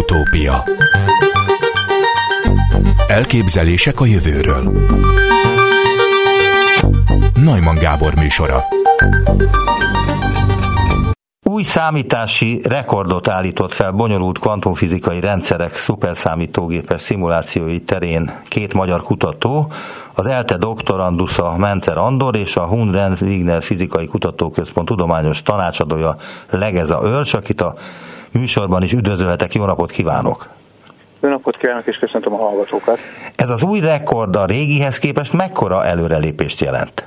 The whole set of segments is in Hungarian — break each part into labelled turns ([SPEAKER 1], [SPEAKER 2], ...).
[SPEAKER 1] Utópia. Elképzelések a jövőről. Neumann Gábor műsora.
[SPEAKER 2] Új számítási rekordot állított fel bonyolult kvantumfizikai rendszerek szuperszámítógépes szimulációi terén két magyar kutató, az ELTE doktorandusza Mentzer Andor és a Hundren-Wigner Fizikai Kutatóközpont tudományos tanácsadója Legeza Örs, akit a műsorban is üdvözölhetek. Jó napot kívánok!
[SPEAKER 3] Jó napot kívánok, és köszöntöm a hallgatókat!
[SPEAKER 2] Ez az új rekord a régihez képest mekkora előrelépést jelent?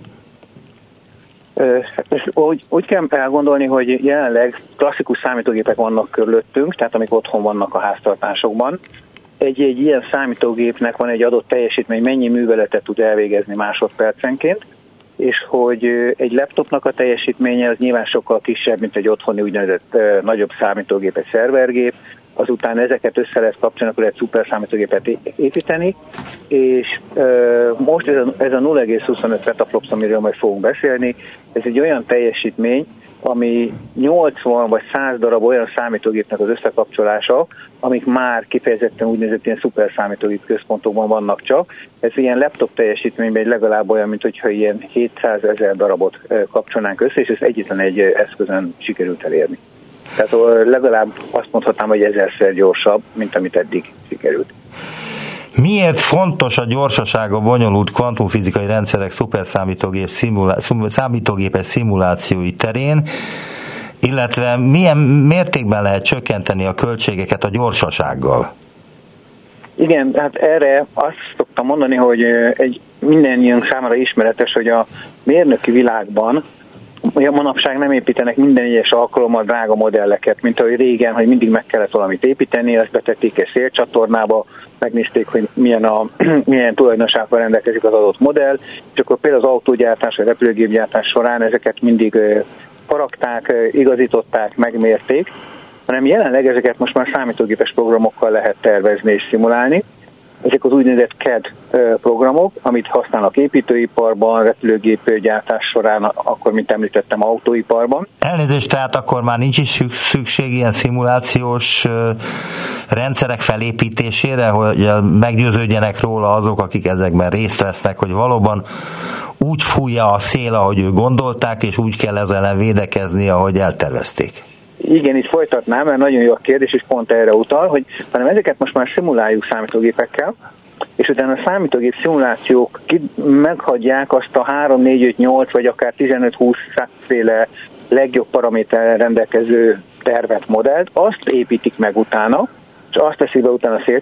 [SPEAKER 3] Úgy kell elgondolni, hogy jelenleg klasszikus számítógépek vannak körülöttünk, tehát amik otthon vannak a háztartásokban. Egy ilyen számítógépnek van egy adott teljesítmény, mennyi műveletet tud elvégezni másodpercenként, és hogy egy laptopnak a teljesítménye az nyilván sokkal kisebb, mint egy otthoni úgynevezett nagyobb számítógép, egy szervergép. Azután ezeket össze lehet kapcsolni, akkor egy szuper számítógépet építeni, és most ez a 0,25 petaflops, amiről majd fogunk beszélni, ez egy olyan teljesítmény, ami 80 vagy 100 darab olyan számítógépnek az összekapcsolása, amik már kifejezetten úgynevezett ilyen szuper számítógép központokban vannak csak. Ez ilyen laptop teljesítményben legalább olyan, mint hogyha ilyen 700 000 darabot kapcsolnánk össze, és ez egyetlen egy eszközön sikerült elérni. Tehát legalább azt mondhatnám, hogy 1000-szer gyorsabb, mint amit eddig sikerült.
[SPEAKER 2] Miért fontos a gyorsaság a bonyolult kvantumfizikai rendszerek számítógépes szimulációi terén, illetve milyen mértékben lehet csökkenteni a költségeket a gyorsasággal?
[SPEAKER 3] Igen, hát erre azt szoktam mondani, hogy mindannyiunk számára ismeretes, hogy a mérnöki világban manapság nem építenek minden egyes alkalommal drága modelleket, mint ahogy régen, hogy mindig meg kellett valamit építeni, ezt betették egy szélcsatornába, megnézték, hogy milyen tulajdonsággal rendelkezik az adott modell, és akkor például az autógyártás, vagy repülőgépgyártás során ezeket mindig faragták, igazították, megmérték, hanem jelenleg ezeket most már számítógépes programokkal lehet tervezni és szimulálni. Ezek az úgynevezett CAD programok, amit használnak építőiparban, repülőgépgyártás során, akkor, mint említettem, autóiparban.
[SPEAKER 2] Elnézést, tehát akkor már nincs is szükség ilyen szimulációs rendszerek felépítésére, hogy meggyőződjenek róla azok, akik ezekben részt vesznek, hogy valóban úgy fújja a szél, ahogy ők gondolták, és úgy kell ezzel ellen védekezni, ahogy eltervezték. Igen,
[SPEAKER 3] itt folytatnám, mert nagyon jó a kérdés, és pont erre utal, hogy hanem ezeket most már szimuláljuk számítógépekkel, és utána a számítógép szimulációk meghagyják azt a 3, 4, 5, 8 vagy akár 15-20 féle legjobb paraméterrel rendelkező tervet, modellt, azt építik meg utána, és azt teszik be utána a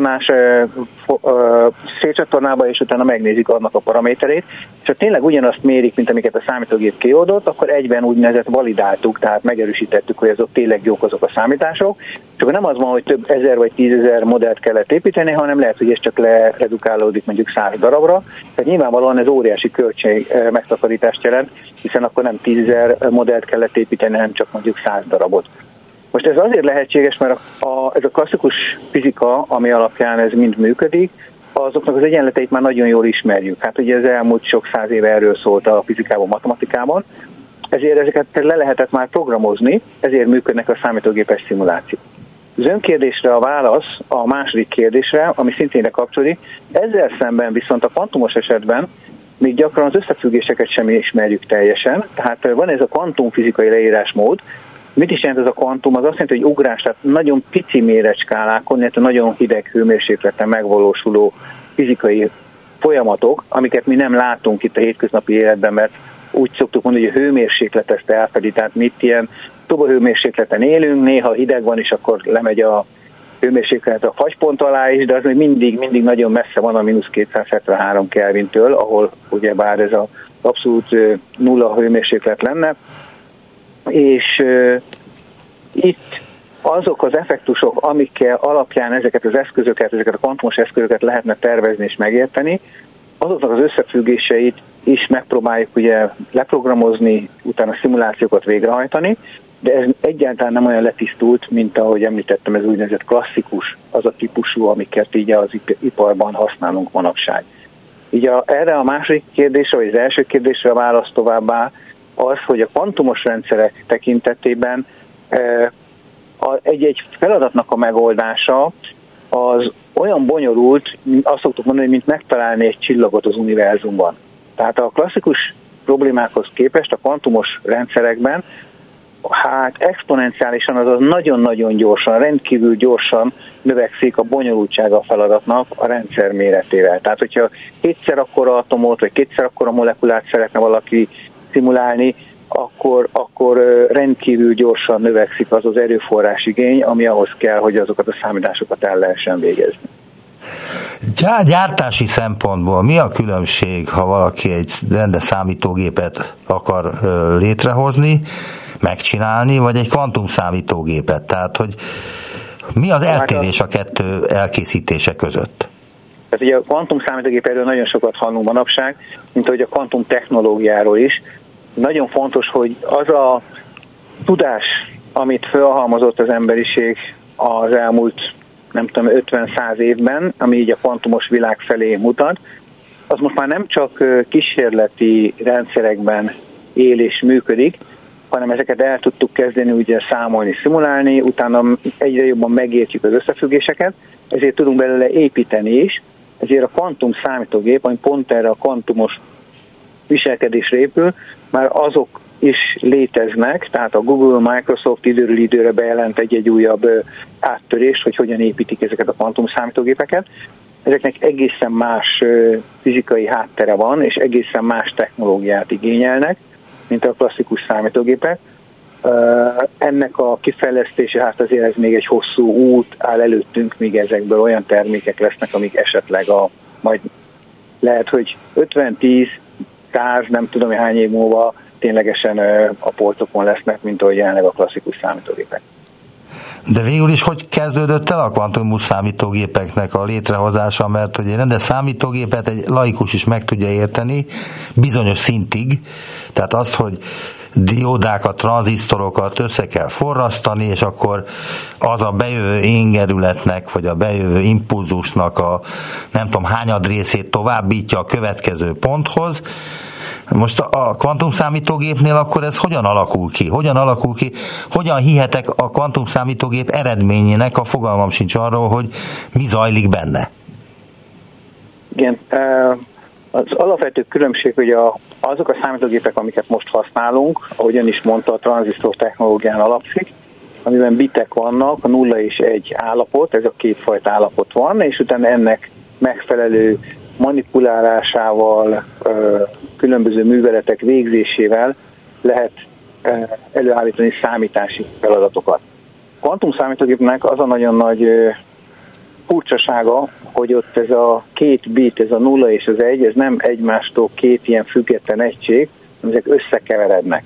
[SPEAKER 3] szélcsatornába, és utána megnézik annak a paraméterét, és ha tényleg ugyanazt mérik, mint amiket a számítógép kiadott, akkor egyben úgynevezett validáltuk, tehát megerősítettük, hogy azok tényleg jók azok a számítások, és akkor nem az van, hogy több 1000 vagy 10 000 modellt kellett építeni, hanem lehet, hogy ez csak leredukálódik mondjuk 100 darabra, tehát nyilvánvalóan ez óriási költség megtakarítást jelent, hiszen akkor nem 10 000 modellt kellett építeni, hanem csak mondjuk 100 darabot. Most ez azért lehetséges, mert ez a klasszikus fizika, ami alapján ez mind működik, azoknak az egyenleteit már nagyon jól ismerjük. Hát ugye az elmúlt sok száz éve erről szólt a fizikában, matematikában, ezért ezeket le lehetett már programozni, ezért működnek a számítógépes szimulációk. Az önkérdésre a válasz a második kérdésre, ami szintén ide kapcsolódik, ezzel szemben viszont a kvantumos esetben még gyakran az összefüggéseket sem ismerjük teljesen, tehát van ez a kvantumfizikai leírásmód. Mit is jelent ez a kvantum? Az azt jelenti, hogy ugrás, tehát nagyon pici méretskálákon, illetve nagyon hideg hőmérsékleten megvalósuló fizikai folyamatok, amiket mi nem látunk itt a hétköznapi életben, mert úgy szoktuk mondani, hogy a hőmérséklet ezt elfedi, tehát mi itt ilyen szobahőmérsékleten élünk, néha hideg van, és akkor lemegy a hőmérséklet a fagypont alá is, de az még mindig nagyon messze van a -273 Kelvintől, ahol ugyebár ez az abszolút nulla hőmérséklet lenne. És itt azok az effektusok, amikkel alapján ezeket az eszközöket, ezeket a kvantumos eszközöket lehetne tervezni és megérteni, azoknak az összefüggéseit is megpróbáljuk ugye leprogramozni, utána szimulációkat végrehajtani, de ez egyáltalán nem olyan letisztult, mint ahogy említettem, ez úgynevezett klasszikus, az a típusú, amiket így az iparban használunk manapság. Így erre a második kérdésre, vagy az első kérdésre a válasz továbbá az, hogy a kvantumos rendszerek tekintetében egy feladatnak a megoldása az olyan bonyolult, azt szoktuk mondani, mint megtalálni egy csillagot az univerzumban. Tehát a klasszikus problémákhoz képest a kvantumos rendszerekben exponenciálisan, azaz nagyon-nagyon gyorsan, rendkívül gyorsan növekszik a bonyolultsága a feladatnak a rendszer méretével. Tehát, hogyha kétszer akkora atomot, vagy kétszer akkora molekulát szeretne valaki szimulálni, akkor rendkívül gyorsan növekszik az az erőforrás igény, ami ahhoz kell, hogy azokat a számításokat el lehessen végezni.
[SPEAKER 2] Gyártási szempontból mi a különbség, ha valaki egy rendes számítógépet akar létrehozni, megcsinálni, vagy egy kvantumszámítógépet? Tehát, hogy mi az eltérés a kettő elkészítése között?
[SPEAKER 3] Tehát ugye a kvantumszámítógép erről nagyon sokat hallunk manapság, mint ahogy a kvantum technológiáról is. Nagyon fontos, hogy az a tudás, amit felhalmozott az emberiség az elmúlt, nem tudom, 50-100 évben, ami így a kvantumos világ felé mutat, az most már nem csak kísérleti rendszerekben él és működik, hanem ezeket el tudtuk kezdeni ugye számolni, szimulálni, utána egyre jobban megértjük az összefüggéseket, ezért tudunk belőle építeni is, ezért a kvantum számítógép, ami pont erre a kvantumos viselkedésre épül, már azok is léteznek, tehát a Google, Microsoft időről időre bejelent egy újabb áttörést, hogy hogyan építik ezeket a kvantum számítógépeket. Ezeknek egészen más fizikai háttere van, és egészen más technológiát igényelnek, mint a klasszikus számítógépek. Ennek a kifejlesztése, hát azért ez még egy hosszú út áll előttünk, míg ezekből olyan termékek lesznek, amik esetleg majd lehet, hogy 50-10, 100, nem tudom hány év múlva ténylegesen a polcokon lesznek, mint ahogy jelenleg a klasszikus számítógépek.
[SPEAKER 2] De végül is hogy kezdődött el a kvantumos számítógépeknek a létrehozása, mert hogy egy rendes számítógépet egy laikus is meg tudja érteni bizonyos szintig, tehát azt, hogy diódákat, tranzisztorokat össze kell forrasztani, és akkor az a bejövő éngerületnek, vagy a bejövő impulzusnak a nem tudom hányad részét továbbítja a következő ponthoz. Most a kvantumszámítógépnél akkor ez hogyan alakul ki? Hogyan hihetek a kvantumszámítógép eredményének, a fogalmam sincs arról, hogy mi zajlik benne?
[SPEAKER 3] Igen, az alapvető különbség, hogy azok a számítógépek, amiket most használunk, ahogyan is mondta, a tranzisztor technológián alapszik, amiben bitek vannak, a 0 és 1 állapot, ez a kétfajta állapot van, és utána ennek megfelelő manipulálásával, különböző műveletek végzésével lehet előállítani számítási feladatokat. A kvantumszámítógépnek az a nagyon nagy furcsasága, hogy ott ez a két bit, ez a 0 és az 1, ez nem egymástól két ilyen független egység, hanem ezek összekeverednek.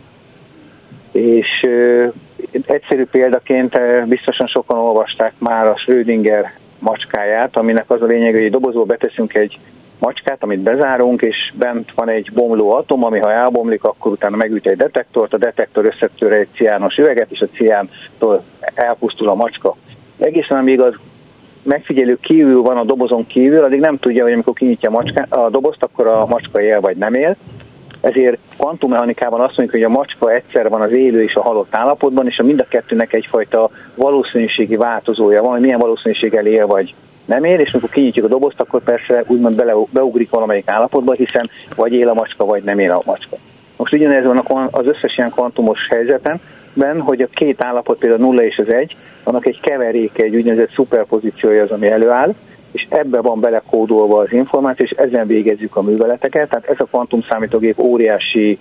[SPEAKER 3] És egyszerű példaként biztosan sokan olvasták már a Schrödinger macskáját, aminek az a lényeg, hogy egy dobozba beteszünk egy macskát, amit bezárunk, és bent van egy bomló atom, ami ha elbomlik, akkor utána megüt egy detektort, a detektor összetör egy ciános üveget, és a ciántól elpusztul a macska. Egészen amíg az megfigyelő kívül van a dobozon kívül, addig nem tudja, hogy amikor kinyitja a dobozt, akkor a macska él vagy nem él. Ezért kvantummechanikában azt mondjuk, hogy a macska egyszer van az élő és a halott állapotban, és a mind a kettőnek egyfajta valószínűségi változója van, hogy milyen valószínűséggel él vagy nem él, és amikor kinyitjuk a dobozt, akkor persze úgymond beugrik valamelyik állapotba, hiszen vagy él a macska, vagy nem él a macska. Most ugyanez van az összes ilyen kvantumos helyzetben, hogy a két állapot, például 0 és az 1, annak egy keveréke, egy úgynevezett szuperpozíciója az, ami előáll, és ebbe van belekódolva az információ, és ezen végezzük a műveleteket. Tehát ez a kvantumszámítógép óriási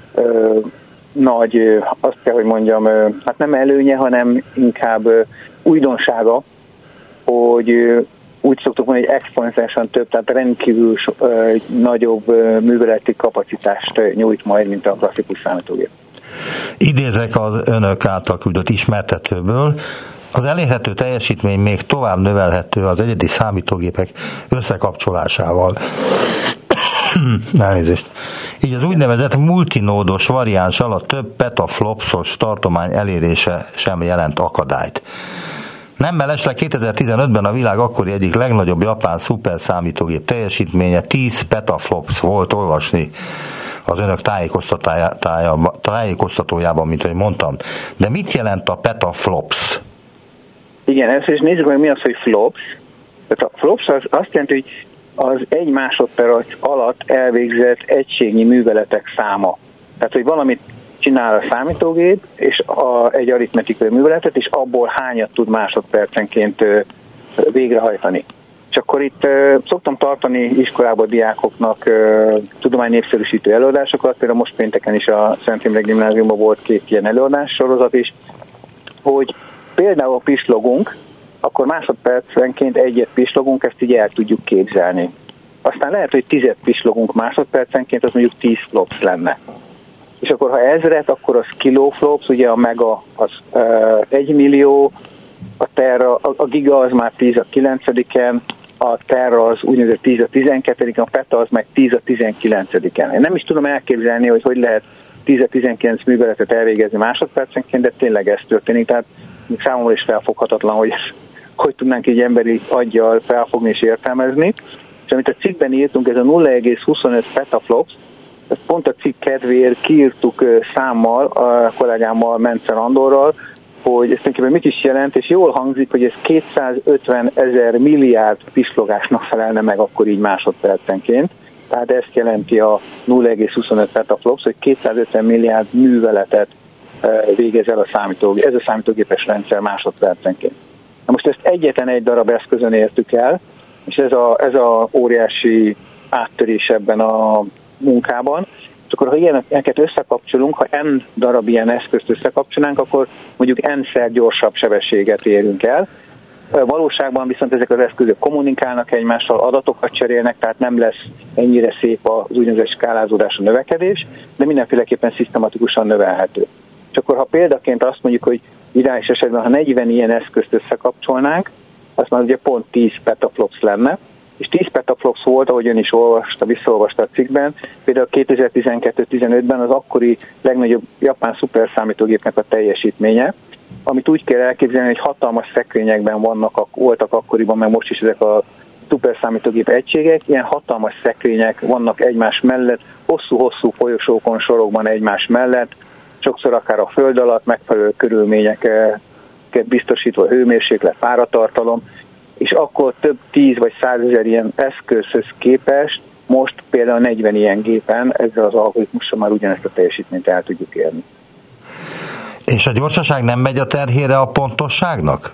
[SPEAKER 3] nagy, azt kell, hogy mondjam, hát nem előnye, hanem inkább újdonsága, hogy úgy szoktuk mondani, hogy exponenciálisan több, tehát rendkívül nagyobb műveleti kapacitást nyújt majd, mint a klasszikus számítógép.
[SPEAKER 2] Idézek az önök által küldött ismertetőből. Az elérhető teljesítmény még tovább növelhető az egyedi számítógépek összekapcsolásával. Elnézést. Így az úgynevezett multinódos variánssal a több petaflopsos tartomány elérése sem jelent akadályt. Nem mellesleg 2015-ben a világ akkori egyik legnagyobb japán szuperszámítógép teljesítménye 10 petaflops volt, olvasni az önök tájékoztatójában, mint ahogy mondtam. De mit jelent a petaflops?
[SPEAKER 3] Igen, először is nézzük meg, mi az, hogy flops. Tehát a flops az azt jelenti, hogy az 1 másodperc alatt elvégzett egységnyi műveletek száma. Tehát, hogy valamit csinál a számítógép, és egy aritmetikai műveletet, és abból hányat tud másodpercenként végrehajtani. És akkor itt szoktam tartani iskolában diákoknak tudománynépszerűsítő előadásokat, például most pénteken is a Szent Imre Gimnáziumban volt 2 ilyen előadás sorozat is, hogy például a pislogunk, akkor másodpercenként egyet pislogunk, ezt így el tudjuk képzelni. Aztán lehet, hogy 10 pislogunk másodpercenként, az mondjuk 10 flops lenne. És akkor ha 1000, akkor az kiloflops, ugye a mega az 1 millió, a terra, a giga az már 10 a 9-en, a terra az úgynevezett 10 a 12-en, a peta az meg 10 a 19-en. Én nem is tudom elképzelni, hogy lehet 10 a 19 műveletet elvégezni másodpercenként, de tényleg ez történik, tehát számomra is felfoghatatlan, hogy tudnánk így emberi aggyal felfogni és értelmezni. És amit a cikkben írtunk, ez a 0,25 petaflops, ezt pont a cikk kedvéért kiírtuk számmal, a kollégámmal, Mencer Andorral, hogy ezt tulajdonképpen mit is jelent, és jól hangzik, hogy ez 250 000 milliárd pislogásnak felelne meg akkor így másodpercenként. Tehát ezt jelenti a 0,25 petaflops, hogy 250 milliárd műveletet végez el ez a számítógépes rendszer másodpercenként. Na most ezt egyetlen egy darab eszközön értük el, és ez a óriási áttörés ebben a munkában. És akkor, ha ilyeneket összekapcsolunk, ha n darab ilyen eszközt összekapcsolnánk, akkor mondjuk n-szer gyorsabb sebességet érünk el. Valóságban viszont ezek az eszközök kommunikálnak egymással, adatokat cserélnek, tehát nem lesz ennyire szép az úgynevezett skálázódás, a növekedés, de mindenféleképpen szisztematikusan növelhető. És akkor, ha példaként azt mondjuk, hogy ideális esetben, ha 40 ilyen eszközt összekapcsolnánk, az már ugye pont 10 petaflops lenne, és 10 petaflops volt, ahogy ön is visszaolvasta a cikkben, például 2012-15-ben az akkori legnagyobb japán szuperszámítógépnek a teljesítménye, amit úgy kell elképzelni, hogy hatalmas szekrényekben voltak akkoriban, meg most is ezek a szuperszámítógép egységek, ilyen hatalmas szekrények vannak egymás mellett, hosszú-hosszú folyosókon, sorokban egymás mellett, sokszor akár a föld alatt megfelelő körülményeket biztosítva, hőmérséklet, páratartalom, és akkor több 10 vagy 100 000 ilyen eszközhöz képest most például 40 ilyen gépen ezzel az algoritmussal már ugyanezt a teljesítményt el tudjuk érni.
[SPEAKER 2] És a gyorsaság nem megy a terhére a pontosságnak?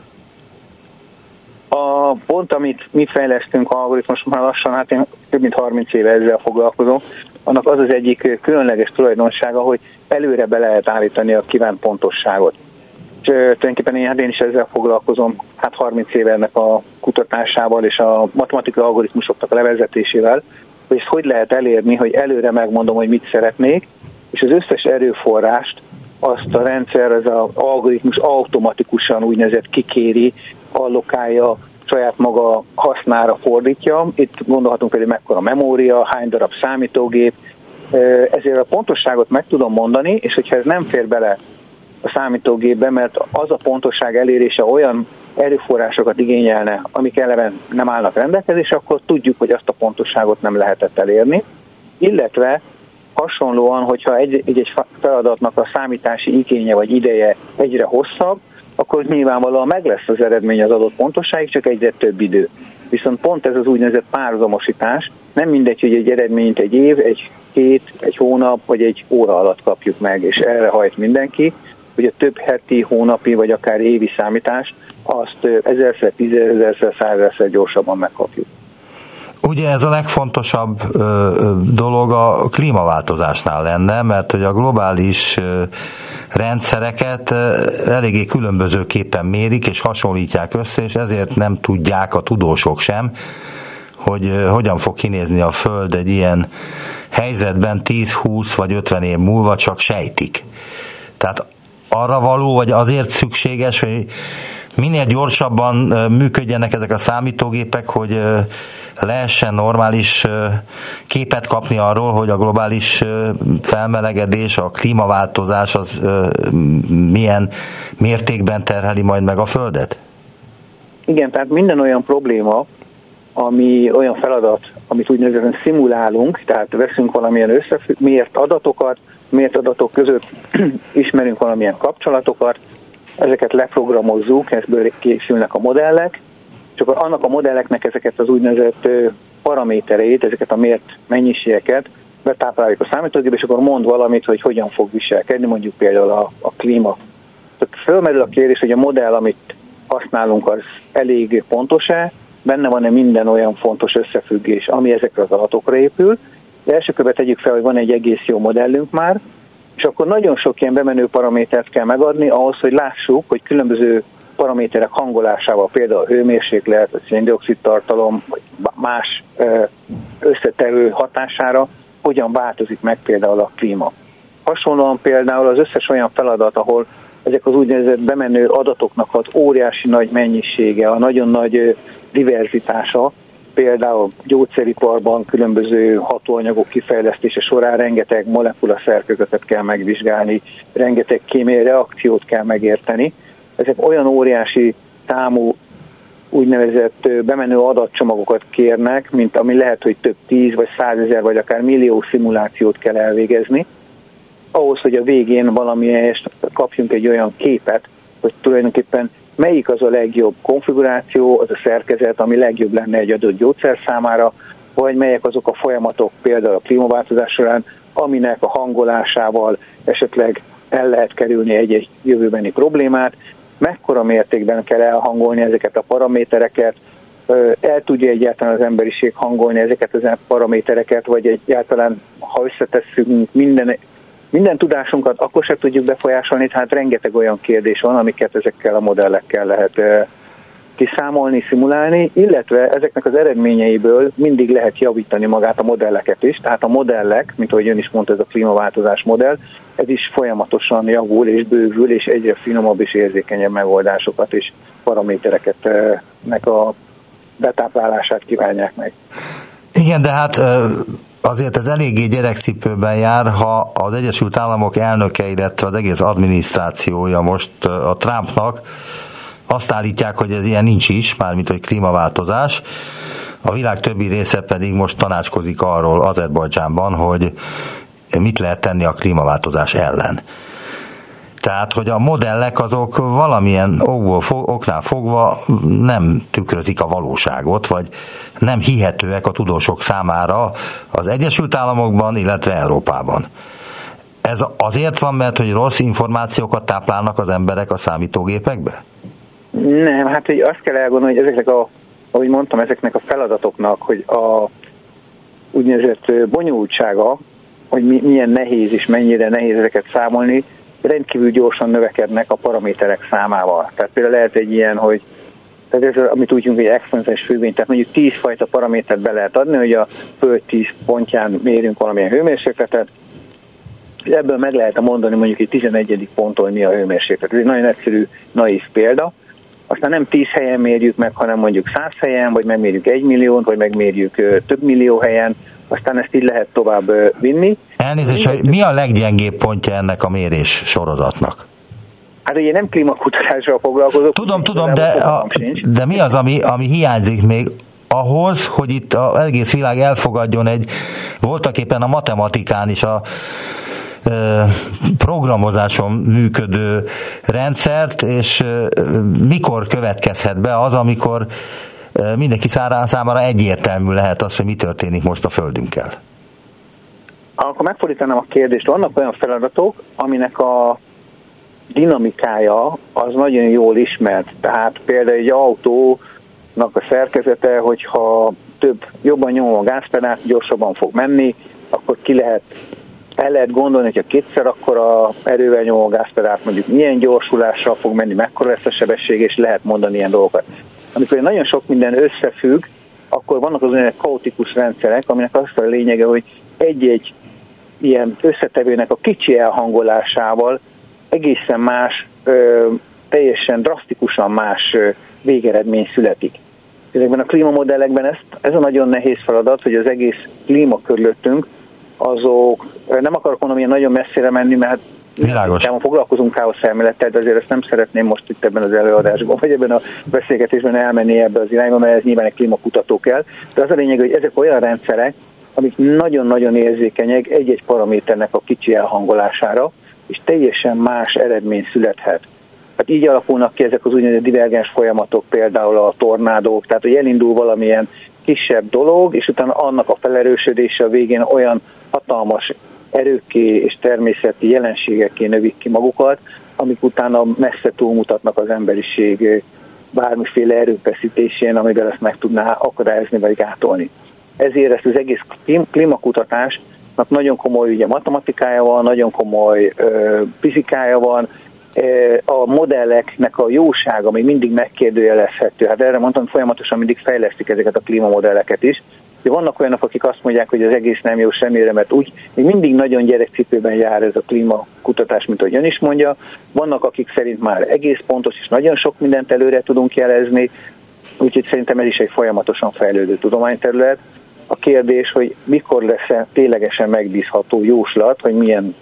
[SPEAKER 3] A pont, amit mi fejlesztünk algoritmus, már lassan, hát én több mint 30 éve ezzel foglalkozom, annak az egyik különleges tulajdonsága, hogy előre be lehet állítani a kívánt pontosságot. És tulajdonképpen én is ezzel foglalkozom, 30 éve ennek a kutatásával és a matematikai algoritmusoknak a levezetésével, hogy ezt hogy lehet elérni, hogy előre megmondom, hogy mit szeretnék, és az összes erőforrást azt a rendszer, ez az algoritmus automatikusan úgynevezett kikéri, allokálja, saját maga hasznára fordítja. Itt gondolhatunk például mekkora memória, hány darab számítógép, ezért a pontosságot meg tudom mondani, és hogyha ez nem fér bele a számítógépbe, mert az a pontosság elérése olyan erőforrásokat igényelne, amik eleve nem állnak rendelkezésre, akkor tudjuk, hogy azt a pontosságot nem lehetett elérni. Illetve hasonlóan, hogyha egy feladatnak a számítási igénye vagy ideje egyre hosszabb, akkor nyilvánvalóan meg lesz az eredmény az adott pontosságig, csak egyre több idő. Viszont pont ez az úgynevezett párhuzamosítás, nem mindegy, hogy egy eredményt egy év, egy hét, egy hónap vagy egy óra alatt kapjuk meg, és erre hajt mindenki, hogy a több heti, hónapi vagy akár évi számítást azt 1000-szer, 10.000-szer, 100.000-szer gyorsabban megkapjuk.
[SPEAKER 2] Ugye ez a legfontosabb dolog a klímaváltozásnál lenne, mert hogy a globális rendszereket eléggé különbözőképpen mérik és hasonlítják össze, és ezért nem tudják a tudósok sem, hogy hogyan fog kinézni a Föld egy ilyen helyzetben 10-20 vagy 50 év múlva, csak sejtik. Tehát arra való, vagy azért szükséges, hogy minél gyorsabban működjenek ezek a számítógépek, hogy lehessen normális képet kapni arról, hogy a globális felmelegedés, a klímaváltozás az milyen mértékben terheli majd meg a Földet? Igen, tehát minden olyan probléma, ami olyan feladat, amit úgynevezően szimulálunk, tehát veszünk valamilyen mért adatokat, mért adatok között ismerünk valamilyen kapcsolatokat,
[SPEAKER 3] ezeket leprogramozzuk, ezből készülnek a modellek, és akkor annak a modelleknek ezeket az úgynevezett paramétereit, ezeket a mért mennyiségeket betápláljuk a számítógépbe, és akkor mond valamit, hogy hogyan fog viselkedni, mondjuk például a klíma. Tehát fölmerül a kérdés, hogy a modell, amit használunk, az elég pontos-e, benne van-e minden olyan fontos összefüggés, ami ezekre az adatokra épül. De első körben tegyük fel, hogy van egy egész jó modellünk már, és akkor nagyon sok ilyen bemenő paramétert kell megadni ahhoz, hogy lássuk, hogy különböző paraméterek hangolásával, például a hőmérséklet, a széndioxid tartalom, vagy más összetevő hatására hogyan változik meg például a klíma. Hasonlóan például az összes olyan feladat, ahol ezek az úgynevezett bemenő adatoknak az óriási nagy mennyisége, a nagyon nagy diverzitása, például gyógyszeriparban különböző hatóanyagok kifejlesztése során rengeteg molekulaszerkezetet kell megvizsgálni, rengeteg kémiai reakciót kell megérteni. Ezek olyan óriási számú úgynevezett bemenő adatcsomagokat kérnek, mint ami lehet, hogy több 10 vagy 100 000 vagy akár millió szimulációt kell elvégezni, ahhoz, hogy a végén valamilyen kapjunk egy olyan képet, hogy tulajdonképpen melyik az a legjobb konfiguráció, az a szerkezet, ami legjobb lenne egy adott gyógyszer számára, vagy melyek azok a folyamatok például a klímaváltozás során, aminek a hangolásával esetleg el lehet kerülni egy jövőbeni problémát, mekkora mértékben kell elhangolni ezeket a paramétereket, el tudja egyáltalán az emberiség hangolni ezeket a paramétereket, vagy egyáltalán, ha összetesszünk minden tudásunkat, akkor se tudjuk befolyásolni, tehát rengeteg olyan kérdés van, amiket ezekkel a modellekkel lehet kiszámolni, szimulálni, illetve ezeknek az eredményeiből mindig lehet javítani magát a modelleket is, tehát a modellek, mint ahogy ön is mondta, ez a klímaváltozás modell, ez is folyamatosan javul és bővül, és egyre finomabb és érzékenyebb megoldásokat és paramétereket nek a betáplálását kívánják meg.
[SPEAKER 2] Igen, de hát azért ez eléggé gyerekcipőben jár, ha az Egyesült Államok elnöke, illetve az egész adminisztrációja most a Trumpnak azt állítják, hogy ez ilyen nincs is, mármint hogy klímaváltozás. A világ többi része pedig most tanácskozik arról Azerbajdzsánban, hogy mit lehet tenni a klímaváltozás ellen. Tehát, hogy a modellek azok valamilyen oknál fogva nem tükrözik a valóságot, vagy nem hihetőek a tudósok számára az Egyesült Államokban, illetve Európában. Ez azért van, mert hogy rossz információkat táplálnak az emberek a számítógépekbe?
[SPEAKER 3] Nem, hát hogy azt kell elgondolni, hogy ezeknek ahogy mondtam, ezeknek a feladatoknak, hogy a úgynevezett bonyolultsága, hogy milyen nehéz és mennyire nehéz ezeket számolni, rendkívül gyorsan növekednek a paraméterek számával. Tehát például lehet egy ilyen, hogy tehát ez, amit úgy mondjuk, hogy exponenciális függvény, tehát mondjuk 10 fajta paramétert be lehet adni, hogy a Föld 10 pontján mérünk valamilyen hőmérsékletet, és ebből meg lehet mondani mondjuk egy 11. ponton, hogy mi a hőmérséklet. Ez egy nagyon egyszerű, naív példa. Aztán nem 10 helyen mérjük meg, hanem mondjuk 100 helyen, vagy megmérjük 1 millión, vagy megmérjük több millió helyen, aztán ezt így lehet tovább vinni.
[SPEAKER 2] Elnézést, hogy mi a leggyengébb pontja ennek a mérés sorozatnak?
[SPEAKER 3] Hát ugye nem klímakutatással foglalkozok.
[SPEAKER 2] Tudom, de mi az, ami hiányzik még ahhoz, hogy itt az egész világ elfogadjon egy voltaképpen a matematikán is a programozáson működő rendszert, és mikor következhet be az, amikor mindenki számára egyértelmű lehet az, hogy mi történik most a Földünkkel?
[SPEAKER 3] Akkor megfordítanám a kérdést. Vannak olyan feladatok, aminek a dinamikája az nagyon jól ismert. Tehát például egy autónak a szerkezete, hogyha jobban nyomom a gázpedált, gyorsabban fog menni, akkor el lehet gondolni, hogyha kétszer akkora erővel nyomom a gázpedált, mondjuk milyen gyorsulással fog menni, mekkora lesz a sebesség, és lehet mondani ilyen dolgokat. Amikor nagyon sok minden összefügg, akkor vannak az olyan kaotikus rendszerek, aminek az a lényege, hogy egy-egy ilyen összetevőnek a kicsi elhangolásával egészen más, teljesen drasztikusan más végeredmény születik. Ezekben a klímamodellekben ez a nagyon nehéz feladat, hogy az egész klíma körülöttünk, azok, nem akarok mondani, ilyen nagyon messzire menni, mert foglalkozunk káoszelmélettel, de azért ezt nem szeretném most itt ebben az előadásban, vagy ebben a beszélgetésben elmenni ebbe az irányba, mert ez nyilván egy klímakutató kell. De az a lényeg, hogy ezek olyan rendszerek, amik nagyon-nagyon érzékenyek egy-egy paraméternek a kicsi elhangolására, és teljesen más eredmény születhet. Hát így alakulnak ki ezek az úgynevezett divergens folyamatok, például a tornádók, tehát hogy elindul valamilyen kisebb dolog, és utána annak a felerősödése a végén olyan hatalmas erőkké és természeti jelenségekké növik ki magukat, amik utána messze túlmutatnak az emberiség bármiféle erőfeszítésén, amivel ezt meg tudná akadályozni vagy gátolni. Ezért ezt az egész klímakutatásnak nagyon komoly ugye, matematikája van, nagyon komoly fizikája van, a modelleknek a jósága még mindig megkérdőjelezhető. Hát erre mondtam, folyamatosan mindig fejlesztik ezeket a klímamodelleket is. De vannak olyanok, akik azt mondják, hogy az egész nem jó semmire, mert úgy még mindig nagyon gyerekcipőben jár ez a klímakutatás, mint ahogy ön is mondja. Vannak, akik szerint már egész pontos, és nagyon sok mindent előre tudunk jelezni, úgyhogy szerintem ez is egy folyamatosan fejlődő tudományterület. A kérdés, hogy mikor lesz ténylegesen megbízható jóslat, hogy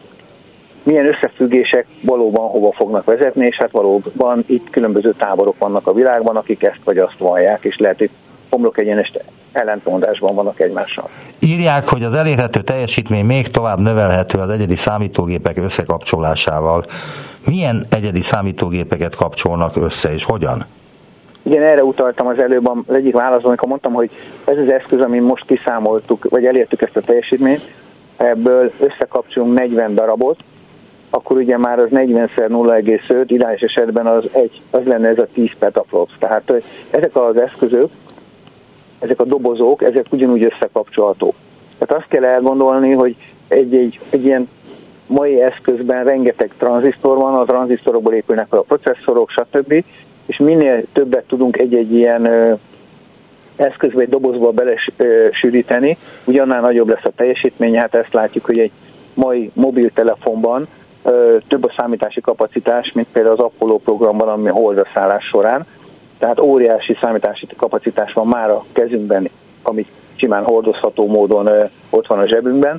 [SPEAKER 3] milyen összefüggések valóban hova fognak vezetni, és hát valóban itt különböző táborok vannak a világban, akik ezt vagy azt vallják, és lehet, hogy homlokegyenes ellentmondásban vannak egymással.
[SPEAKER 2] Írják, hogy az elérhető teljesítmény még tovább növelhető az egyedi számítógépek összekapcsolásával. Milyen egyedi számítógépeket kapcsolnak össze, és hogyan?
[SPEAKER 3] Igen, erre utaltam az előbb az egyik válaszban, amikor mondtam, hogy ez az eszköz, amin most kiszámoltuk, vagy elértük ezt a teljesítményt, ebből összekapcsolunk 40 darabot, akkor ugye már az 40x0,5, ideális esetben az lenne ez a 10 petaflops. Tehát ezek az eszközök, ezek a dobozók, ezek ugyanúgy összekapcsolhatók. Tehát azt kell elgondolni, hogy egy ilyen mai eszközben rengeteg tranzisztor van, a tranzisztorokból épülnek a processzorok, stb. És minél többet tudunk egy ilyen eszközbe, egy dobozba belesűríteni, ugyannál nagyobb lesz a teljesítmény. Hát ezt látjuk, hogy egy mai mobiltelefonban több a számítási kapacitás, mint például az Apollo programban, ami a Holdra szállás során. Tehát óriási számítási kapacitás van már a kezünkben, ami simán hordozható módon ott van a zsebünkben.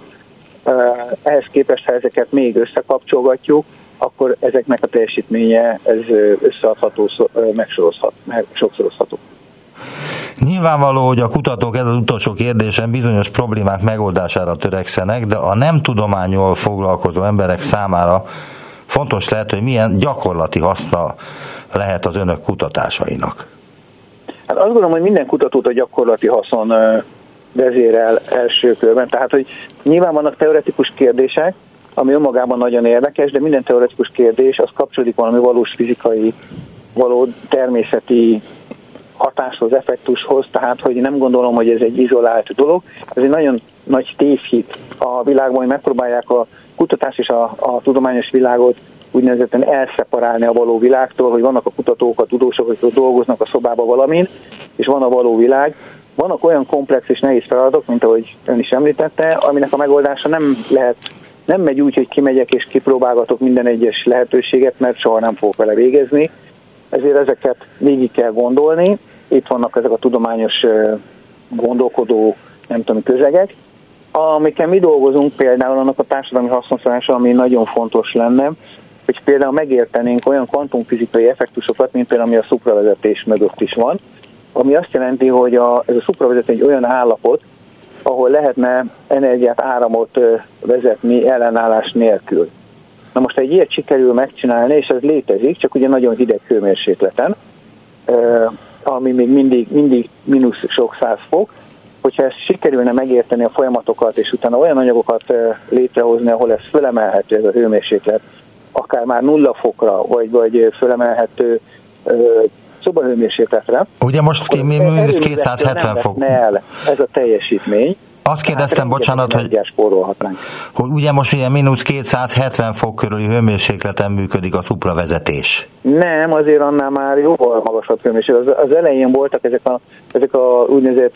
[SPEAKER 3] Ehhez képest, ha ezeket még összekapcsolgatjuk, akkor ezeknek a teljesítménye ez összeadható, megsokszorozható.
[SPEAKER 2] Nyilvánvaló, hogy a kutatók, ez az utolsó kérdésem, bizonyos problémák megoldására törekszenek, de a nem tudománnyal foglalkozó emberek számára fontos lehet, hogy milyen gyakorlati haszna lehet az önök kutatásainak.
[SPEAKER 3] Hát azt gondolom, hogy minden kutatót a gyakorlati haszon vezérel első körben. Tehát, hogy nyilván vannak teoretikus kérdések, ami önmagában nagyon érdekes, de minden teoretikus kérdés az kapcsolódik valami valós fizikai, való természeti hatáshoz, effektushoz, tehát hogy nem gondolom, hogy ez egy izolált dolog. Ez egy nagyon nagy tévhit a világban, hogy megpróbálják a kutatás és a tudományos világot úgynevezetten elszeparálni a való világtól, hogy vannak a kutatók, a tudósok, akik dolgoznak a szobában valamin, és van a való világ. Vannak olyan komplex és nehéz feladatok, mint ahogy ön is említette, aminek a megoldása nem megy úgy, hogy kimegyek és kipróbálgatok minden egyes lehetőséget, mert soha nem fogok vele végezni. Ezért ezeket végig kell gondolni. Itt vannak ezek a tudományos gondolkodó, nem tudom, közegek. Amikkel mi dolgozunk, például annak a társadalmi hasznosítása, ami nagyon fontos lenne, hogy például megértenénk olyan kvantumfizikai effektusokat, mint például ami a szupravezetés mögött is van, ami azt jelenti, hogy ez a szupravezetés egy olyan állapot, ahol lehetne energiát, áramot vezetni ellenállás nélkül. Na most egy ilyet sikerül megcsinálni, és ez létezik, csak ugye nagyon hideg hőmérsékleten, ami még mindig mínusz sok 100 fok. Hogyha ezt sikerülne megérteni a folyamatokat, és utána olyan anyagokat létrehozni, ahol ez fölemelhető, ez a hőmérséklet, akár már 0 fokra, vagy fölemelhető szobahőmérsékletre.
[SPEAKER 2] Ugye most mínusz 270 fok.
[SPEAKER 3] Ez a teljesítmény.
[SPEAKER 2] Azt kérdeztem, bocsánat, hogy ugye most ilyen mínusz 270 fok körüli hőmérsékleten működik a szupravezetés. Nem, azért annál már jóval magasabb hőmérséklet. Az elején voltak ezek a úgynevezett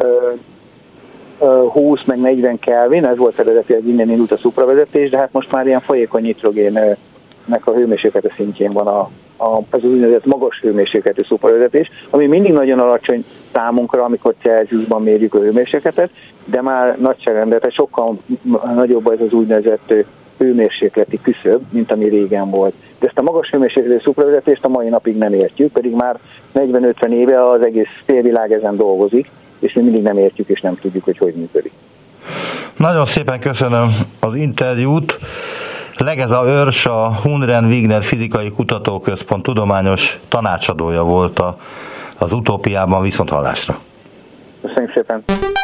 [SPEAKER 2] 20 meg 40 Kelvin, ez volt eredetileg, innen indult a szupravezetés, de hát most már ilyen folyékony nitrogénnek a hőmérséklete szintjén van az úgynevezett magas hőmérsékletű szupravezetés, ami mindig nagyon alacsony számunkra, amikor Celsiusban mérjük a hőmérsékletet, de már nagyságrendeletben sokkal nagyobb ez az úgynevezett hőmérsékleti küszöb, mint ami régen volt. De ezt a magas hőmérsékletű szupravezetést a mai napig nem értjük, pedig már 40-50 éve az egész félvilág ezen dolgozik, és mi mindig nem értjük és nem tudjuk, hogy működik. Nagyon szépen köszönöm az interjút. Legeza Őrs, a Hunren Wigner Fizikai Kutatóközpont tudományos tanácsadója volt az Utópiában. Viszonthallásra.
[SPEAKER 3] Köszönjük szépen.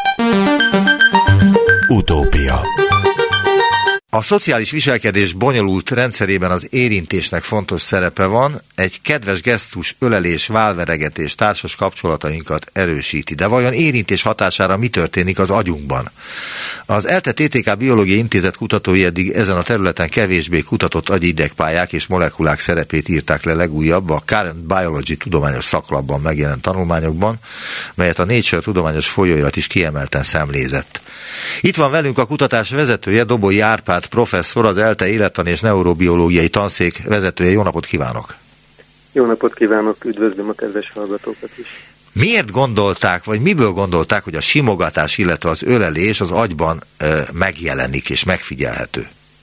[SPEAKER 1] Utópia.
[SPEAKER 2] A szociális viselkedés bonyolult rendszerében az érintésnek fontos szerepe van, egy kedves gesztus, ölelés, válveregetés társas kapcsolatainkat erősíti. De vajon érintés hatására mi történik az agyunkban? Az ELTE TTK Biológiai Intézet kutatói eddig ezen a területen kevésbé kutatott agyi idegpályák és molekulák szerepét írták le legújabb a Current Biology tudományos szaklapban megjelent tanulmányokban, melyet a Nature tudományos folyóirat is kiemelten szemlézett. Itt van velünk a kutatás vezetője, Doboly Árpád professzor, az ELTE élettani és neurobiológiai tanszék vezetője. Jó napot kívánok!
[SPEAKER 4] Jó napot kívánok, üdvözlöm a kedves hallgatókat is!
[SPEAKER 2] Miért gondolták, vagy miből gondolták, hogy a simogatás, illetve az ölelés az agyban megjelenik és megfigyelhető?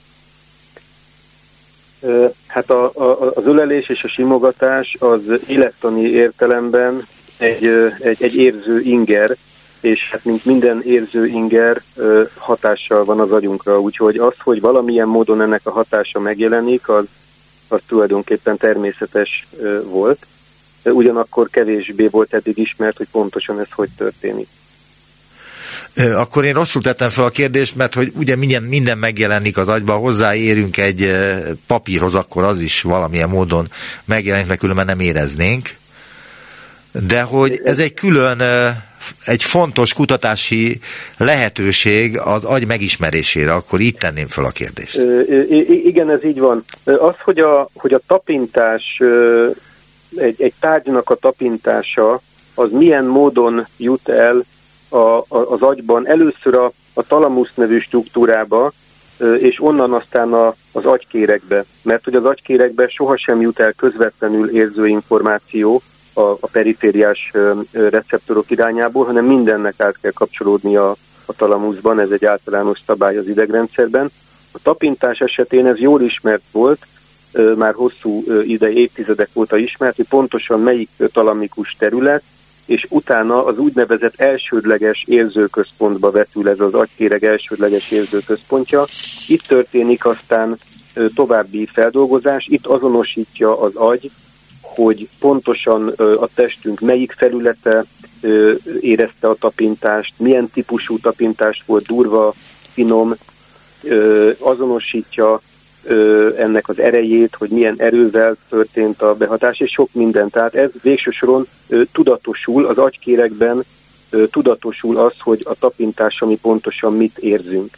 [SPEAKER 4] Hát az ölelés és a simogatás az élettani értelemben egy érző inger, és hát mint minden érző inger hatással van az agyunkra, úgyhogy az, hogy valamilyen módon ennek a hatása megjelenik, az tulajdonképpen természetes volt. Ugyanakkor kevésbé volt eddig ismert, hogy pontosan ez hogy történik.
[SPEAKER 2] Akkor én rosszul tettem fel a kérdést, mert hogy ugye minden megjelenik az agyban, hozzáérünk egy papírhoz, akkor az is valamilyen módon megjelenik, mert különben nem éreznénk. De hogy ez egy külön, egy fontos kutatási lehetőség az agy megismerésére, akkor így tenném fel a kérdést.
[SPEAKER 4] Igen, ez így van. Az, hogy a tapintás, egy tárgynak a tapintása, az milyen módon jut el az agyban, először a talamusz nevű struktúrába, és onnan aztán az agykéregbe. Mert hogy az agykéregbe sohasem jut el közvetlenül érző információ a perifériás receptorok irányából, hanem mindennek át kell kapcsolódni a talamuszban, ez egy általános szabály az idegrendszerben. A tapintás esetén ez jól ismert volt, már hosszú évtizedek óta ismert, hogy pontosan melyik talamikus terület, és utána az úgynevezett elsődleges érzőközpontba vetül ez az agykéreg elsődleges érzőközpontja. Itt történik aztán további feldolgozás, itt azonosítja az agy, hogy pontosan a testünk melyik felülete érezte a tapintást, milyen típusú tapintást volt, durva, finom, azonosítja ennek az erejét, hogy milyen erővel történt a behatás, és sok minden. Tehát ez végső soron tudatosul, az agykéregben tudatosul az, hogy a tapintás, ami pontosan mit érzünk.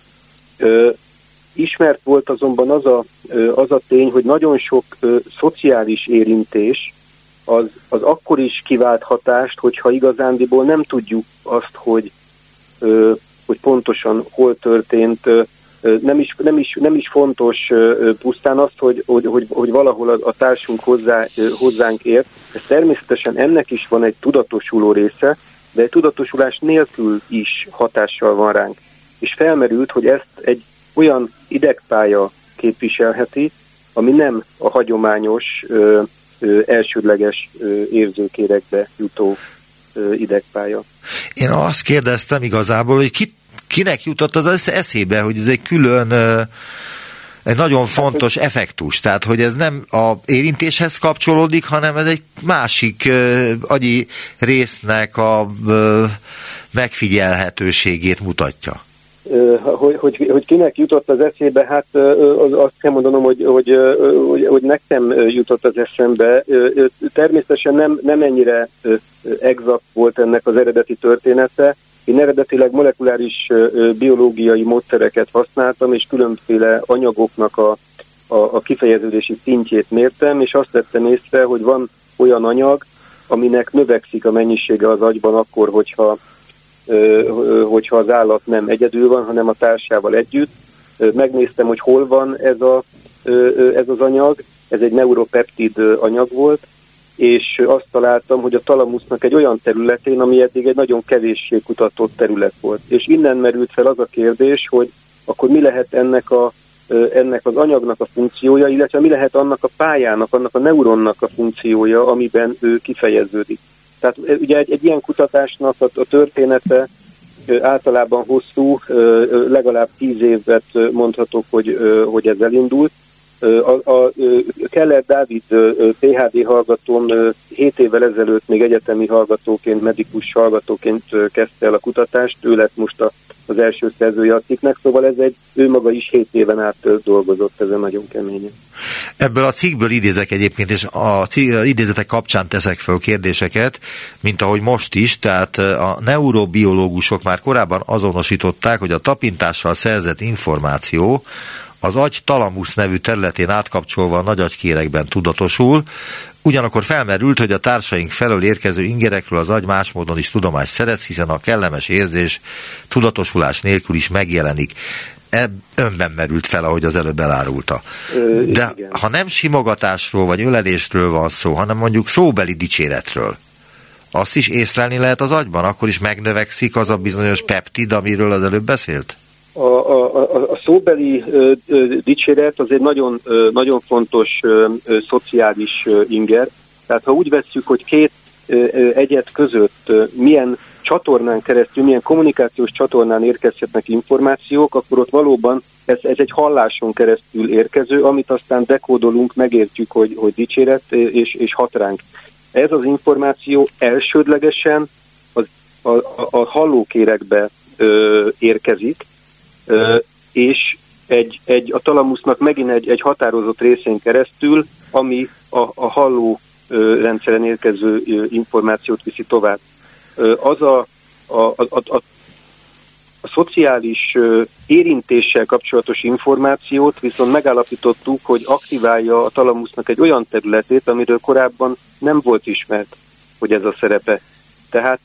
[SPEAKER 4] Ismert volt azonban az a tény, hogy nagyon sok szociális érintés az akkor is kivált hatást, hogyha igazándiból nem tudjuk azt, hogy pontosan hol történt. Nem is fontos pusztán azt, hogy valahol a társunk hozzánk ért. Ez természetesen ennek is van egy tudatosuló része, de egy tudatosulás nélkül is hatással van ránk. És felmerült, hogy ezt egy olyan idegpálya képviselheti, ami nem a hagyományos elsődleges érzőkéregbe jutó idegpálya.
[SPEAKER 2] Én azt kérdeztem igazából, hogy kinek jutott az eszébe, hogy ez egy külön, egy nagyon fontos effektus, tehát hogy ez nem a érintéshez kapcsolódik, hanem ez egy másik agyi résznek a megfigyelhetőségét mutatja.
[SPEAKER 4] Hogy kinek jutott az eszébe, hát azt kell mondanom, hogy nekem jutott az eszembe. Természetesen nem ennyire exakt volt ennek az eredeti története. Én eredetileg molekuláris biológiai módszereket használtam, és különféle anyagoknak a kifejeződési szintjét mértem, és azt vettem észre, hogy van olyan anyag, aminek növekszik a mennyisége az agyban akkor, hogyha az állat nem egyedül van, hanem a társával együtt. Megnéztem, hogy hol van ez az anyag, ez egy neuropeptid anyag volt, és azt találtam, hogy a talamusznak egy olyan területén, ami eddig egy nagyon kevéssé kutatott terület volt. És innen merült fel az a kérdés, hogy akkor mi lehet ennek az anyagnak a funkciója, illetve mi lehet annak a pályának, annak a neuronnak a funkciója, amiben ő kifejeződik. Tehát ugye egy ilyen kutatásnak a története általában hosszú, legalább 10 évet mondhatok, hogy ez elindult. A Keller Dávid PhD hallgatóm 7 évvel ezelőtt még egyetemi hallgatóként, medikus hallgatóként kezdte el a kutatást, ő lett most az első szerzője a cikknek, szóval ő maga is 7 éven át dolgozott ezen nagyon keményen.
[SPEAKER 2] Ebből a cikkből idézek egyébként, és a idézetek kapcsán teszek föl kérdéseket, mint ahogy most is, tehát a neurobiológusok már korábban azonosították, hogy a tapintással szerzett információ az agy talamusz nevű területén átkapcsolva a nagyagykérekben tudatosul, ugyanakkor felmerült, hogy a társaink felől érkező ingerekről az agy más módon is tudomást szerez, hiszen a kellemes érzés tudatosulás nélkül is megjelenik. Önben merült fel, ahogy az előbb elárulta. De igen. Ha nem simogatásról vagy ölelésről van szó, hanem mondjuk szóbeli dicséretről, azt is észlelni lehet az agyban? Akkor is megnövekszik az a bizonyos peptid, amiről az előbb beszélt?
[SPEAKER 4] A szóbeli dicséret az egy nagyon, nagyon fontos szociális inger. Tehát ha úgy vesszük, hogy két egyed között milyen csatornán keresztül, milyen kommunikációs csatornán érkezhetnek információk, akkor ott valóban ez egy halláson keresztül érkező, amit aztán dekódolunk, megértjük, hogy dicséret, és hat ránk. Ez az információ elsődlegesen a hallókérekbe érkezik, és a talamusznak megint egy határozott részén keresztül, ami a halló rendszeren érkező információt viszi tovább. Az a szociális érintéssel kapcsolatos információt viszont megállapítottuk, hogy aktiválja a talamusznak egy olyan területét, amiről korábban nem volt ismert, hogy ez a szerepe. Tehát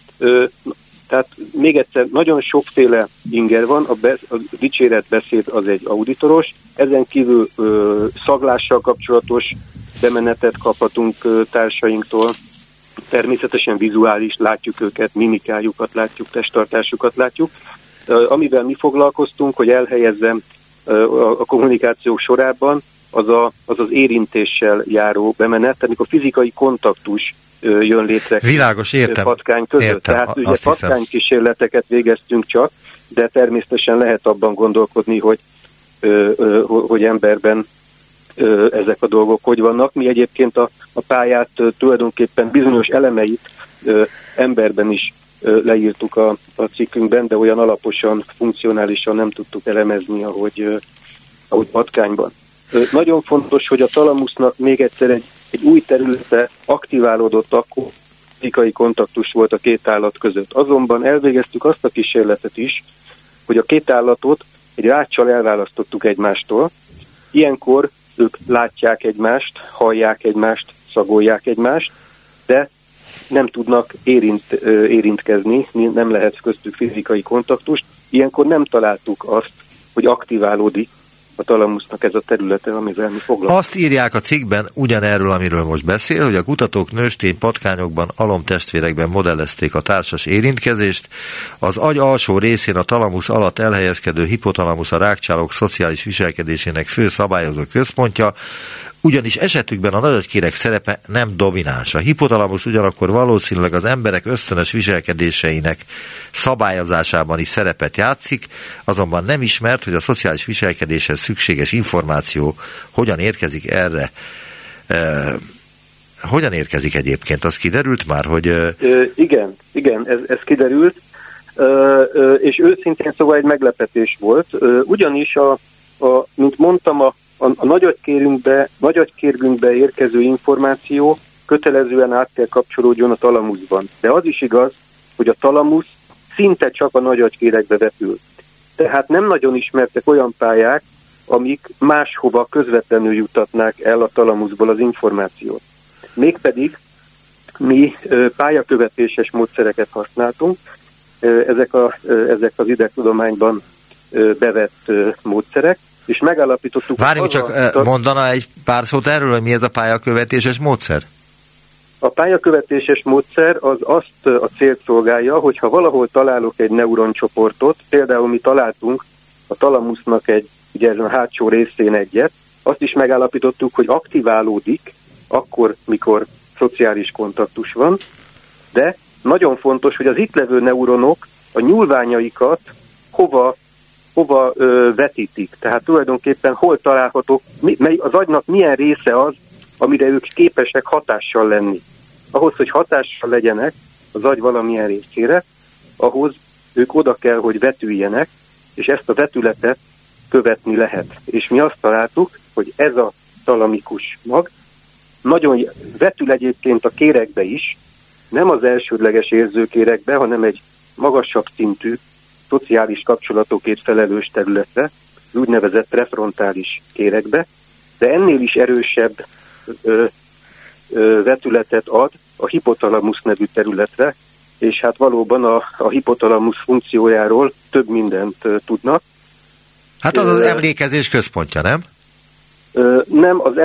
[SPEAKER 4] még egyszer, nagyon sokféle inger van, a dicséretbeszéd az egy auditoros, ezen kívül szaglással kapcsolatos bemenetet kaphatunk társainktól, természetesen vizuális, látjuk őket, mimikájukat látjuk, testtartásukat látjuk. Amivel mi foglalkoztunk, hogy elhelyezzem a kommunikációk sorában, az érintéssel járó bemenet, amikor fizikai kontaktus jön létre.
[SPEAKER 2] Világos, értem.
[SPEAKER 4] Patkány között.
[SPEAKER 2] Értem,
[SPEAKER 4] tehát ugye patkánykísérleteket végeztünk csak, de természetesen lehet abban gondolkodni, hogy emberben ezek a dolgok hogy vannak. Mi egyébként a pályát tulajdonképpen bizonyos elemeit emberben is leírtuk a cikkünkben, de olyan alaposan, funkcionálisan nem tudtuk elemezni, ahogy patkányban. Nagyon fontos, hogy a talamusznak még egyszer egy új területe aktiválódott, akkor fizikai kontaktus volt a két állat között. Azonban elvégeztük azt a kísérletet is, hogy a két állatot egy ráccsal elválasztottuk egymástól. Ilyenkor ők látják egymást, hallják egymást, szagolják egymást, de nem tudnak érintkezni, nem lehet köztük fizikai kontaktus. Ilyenkor nem találtuk azt, hogy aktiválódik a talamusznak ez a területe, amivel mi foglalkozunk.
[SPEAKER 2] Azt írják a cikkben ugyanerről, amiről most beszél, hogy a kutatók nőstény patkányokban, alomtestvérekben modellezték a társas érintkezést. Az agy alsó részén a talamusz alatt elhelyezkedő hipotalamusz a rágcsálók szociális viselkedésének fő szabályozó központja, ugyanis esetükben a nagyagykérek szerepe nem domináns. A hipotalamusz ugyanakkor valószínűleg az emberek ösztönös viselkedéseinek szabályozásában is szerepet játszik, azonban nem ismert, hogy a szociális viselkedéshez szükséges információ hogyan érkezik erre. Hogyan érkezik egyébként? Az kiderült már, hogy... Igen, ez kiderült, és őszintén szóval egy meglepetés volt. Ugyanis, mint mondtam, a nagyagykérgünkbe érkező információ kötelezően át kell kapcsolódjon a talamuszban. De az is igaz, hogy a talamusz szinte csak a nagyagykérekbe vetül. Tehát nem nagyon ismertek olyan pályák, amik máshova közvetlenül jutatnák el a talamuszból az információt. Mégpedig mi pályakövetéses módszereket használtunk, ezek az idegtudományban bevett módszerek, és megállapítottuk... Várjunk csak, mondana egy pár szót erről, hogy mi ez a pályakövetéses módszer?
[SPEAKER 4] A pályakövetéses módszer az azt a célt szolgálja, hogyha valahol találok egy neuroncsoportot, például mi találtunk a talamusznak ugye ezen a hátsó részén egyet, azt is megállapítottuk, hogy aktiválódik akkor, mikor szociális kontaktus van, de nagyon fontos, hogy az itt levő neuronok a nyúlványaikat hova vetítik. Tehát tulajdonképpen hol találhatók, az agynak milyen része az, amire ők képesek hatással lenni. Ahhoz, hogy hatással legyenek az agy valamilyen részére, ahhoz ők oda kell, hogy vetüljenek, és ezt a vetületet követni lehet. És mi azt találtuk, hogy ez a talamikus mag nagyon vetül egyébként a kéregbe is, nem az elsődleges érzőkéregbe, hanem egy magasabb szintű szociális kapcsolatokért felelős területre, az úgynevezett prefrontális kéregbe, de ennél is erősebb vetületet ad a hipotalamusz nevű területre, és hát valóban a hipotalamusz funkciójáról több mindent tudnak.
[SPEAKER 2] Hát az emlékezés központja, nem?
[SPEAKER 4] Nem, az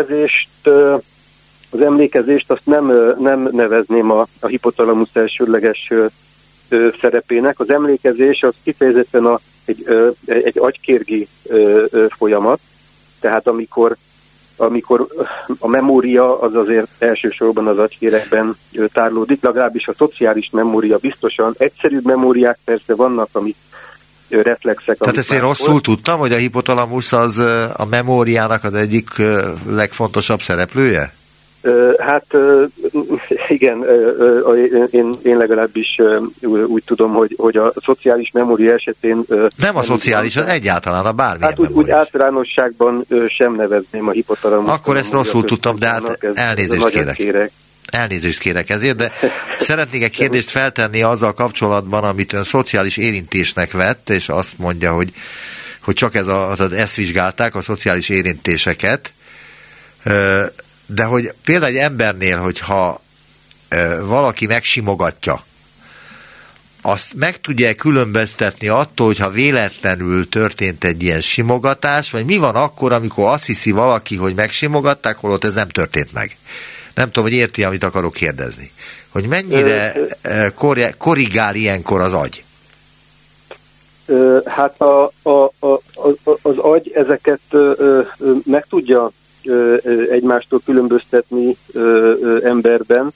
[SPEAKER 4] emlékezést azt nem nevezném a hipotalamusz elsődleges szerepének. Az emlékezés az kifejezetten egy agykérgi folyamat, tehát amikor a memória az azért elsősorban az agykéregben tárlódik, legalábbis a szociális memória biztosan. Egyszerűbb memóriák persze vannak, amik reflexek.
[SPEAKER 2] Tehát ezt én rosszul tudtam, hogy a hipotalamusz az a memóriának az egyik legfontosabb szereplője?
[SPEAKER 4] Hát igen, én legalábbis úgy tudom, hogy a szociális memória esetén...
[SPEAKER 2] Nem a szociális, az egyáltalán a bármilyen
[SPEAKER 4] memória. Hát úgy általánosságban sem nevezném a hipotalamus.
[SPEAKER 2] Akkor ezt rosszul tudtam, de hát elnézést kérek ezért, de szeretnék egy kérdést feltenni azzal kapcsolatban, amit ön szociális érintésnek vett, és azt mondja, hogy csak ezt vizsgálták, a szociális érintéseket, de hogy például egy embernél, hogyha valaki megsimogatja, azt meg tudja különböztetni attól, hogyha véletlenül történt egy ilyen simogatás, vagy mi van akkor, amikor azt hiszi valaki, hogy megsimogatták, holott ez nem történt meg. Nem tudom, hogy érti, amit akarok kérdezni. Hogy mennyire korrigál ilyenkor az agy?
[SPEAKER 4] Hát az agy ezeket meg tudja egymástól különböztetni emberben.